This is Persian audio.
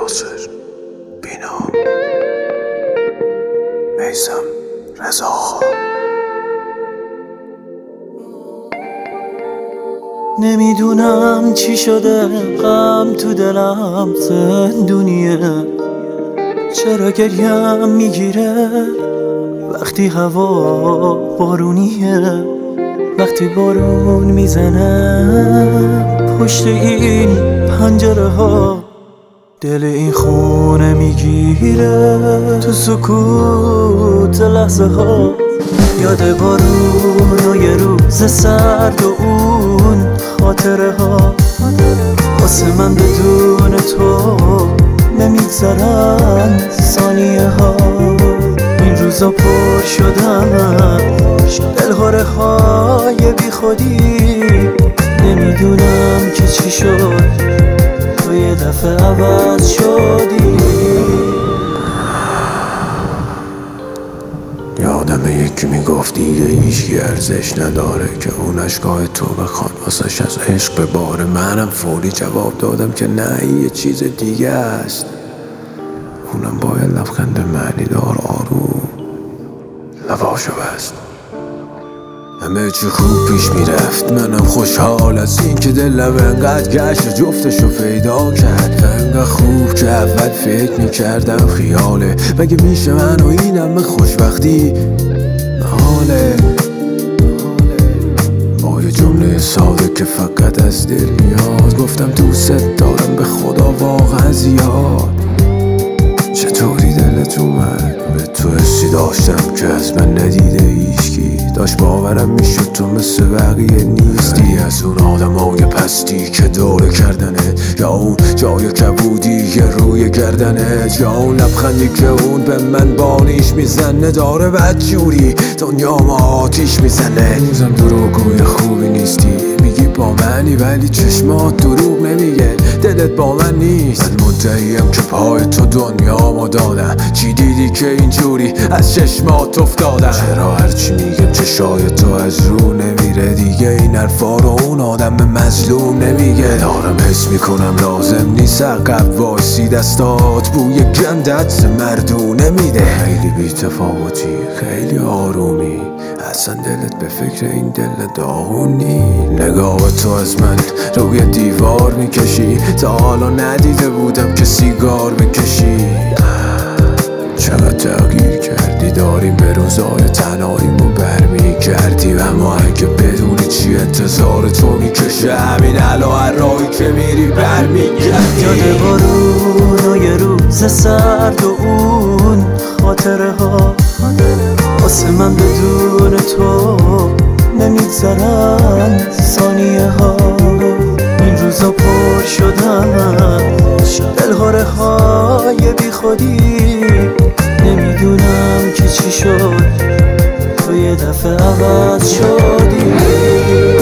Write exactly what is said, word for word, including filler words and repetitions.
ناصر، بینا، میثم، رضاخان. نمیدونم چی شده، غم تو دلم زندونیه. چرا گریم میگیره وقتی هوا بارونیه، وقتی بارون میزنه پشت این پنجره ها، دل این خونه میگیره تو سکوت لحظه ها. یاد بارون و یه روز سرد و اون خاطره ها، واسه من بدون تو نمیگذرن ثانیه ها. این روزا پر شدم دلهاره های بی خودی، نمیدونم که چی شد تو یه دفعه عوض شدی. یادمه یکی میگفت دیگه هیچکی ارزش نداره که اون اشکای تو بخوان واسش از عشق به باره. منم فوری جواب دادم که نه، یه چیز دیگه است. اونم با یه لبخند معنی دار آروم لباشو بست. همه چی خوب پیش میرفت، منم خوشحال از این که دلم انقدر گشت جفتشو پیدا کرد. انقدر خوب که اول فکر میکردم خیاله، مگه میشه من و این همه خوشبختی محاله. با یه جمله ساده که فقط از دل میاد گفتم دوست دارم به خدا واقعا زیاد. چطوری دلت اومد به تو حسی داشتم که از من ندیده هیچکی، داشت باورم میشد تو مثل بقیه نیستی. از اون آدمای پستی که دوره کردنه، یا اون جای کبودی که روی گردنه، یا اون لبخندی که اون به من بانیش میزنه. داره بدجوری دنیا ما آتیش میزنه. روزم دروغگوی خوبی نیستی، میگی با منی ولی چشمات دروغ نمیگه، دلت با من نیست. من مدعیم که پای تو دنیا ما دادم، چی دیدی که اینجوری از چشمات افتادم؟ چرا هرچی میگم چشای تو از رو نمیره دیگه؟ این حرفا رو اون آدم مظلوم نمیگه. دارم حس میکنم لازم نیست عقب وایسی، دستات بوی گندت مردونه میده. خیلی بی تفاوتی، خیلی آرومی، اصلا دلت به فکر این دل داغونی. نگاه تو از من روی دیوار میکشی، تا حالا ندیده بودم که سیگار بکشی. چقدر تغییر کردی، داریم به روزای تنهاییمو برمیگردی. و اما اگه بدونی چی انتظار تو میکشه، همین الان هر راهی که میری برمیگردی. یاد بارون و یه روز سرد و اون خاطره ها، واسه من بدون تو نمیگذرن ثانیه ها. این روزا پر شدم دلهاره های بی خودی، نمیدونم که چی شد تو یه دفعه عوض شدی.